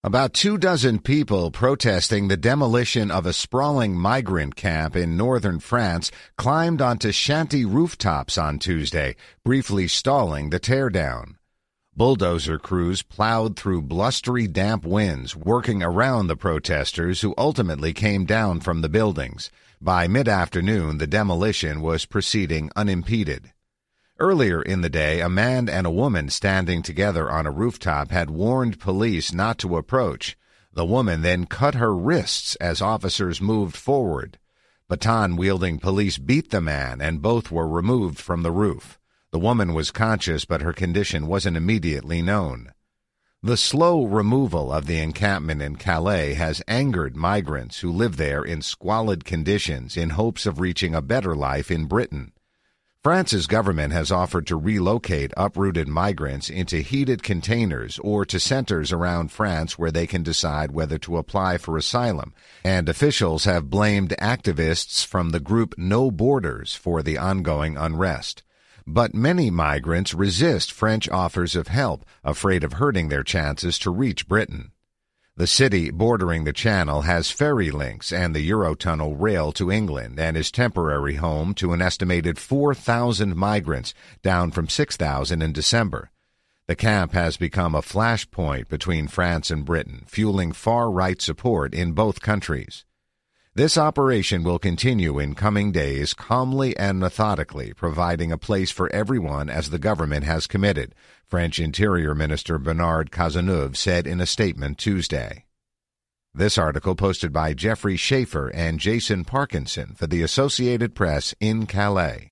About 24 people protesting the demolition of a sprawling migrant camp in northern France climbed onto shanty rooftops on Tuesday, briefly stalling the teardown. Bulldozer crews plowed through blustery, damp winds, working around the protesters who ultimately came down from the buildings. By mid-afternoon, the demolition was proceeding unimpeded. Earlier in the day, a man and a woman standing together on a rooftop had warned police not to approach. The woman then cut her wrists as officers moved forward. Baton-wielding police beat the man, and both were removed from the roof. The woman was conscious, but her condition wasn't immediately known. The slow removal of the encampment in Calais has angered migrants who live there in squalid conditions in hopes of reaching a better life in Britain. France's government has offered to relocate uprooted migrants into heated containers or to centers around France where they can decide whether to apply for asylum, and officials have blamed activists from the group No Borders for the ongoing unrest. But many migrants resist French offers of help, afraid of hurting their chances to reach Britain. The city bordering the Channel has ferry links and the Eurotunnel rail to England and is temporary home to an estimated 4,000 migrants, down from 6,000 in December. The camp has become a flashpoint between France and Britain, fueling far-right support in both countries. This operation will continue in coming days calmly and methodically, providing a place for everyone as the government has committed, French Interior Minister Bernard Cazeneuve said in a statement Tuesday. This article posted by Jeffrey Schaefer and Jason Parkinson for the Associated Press in Calais.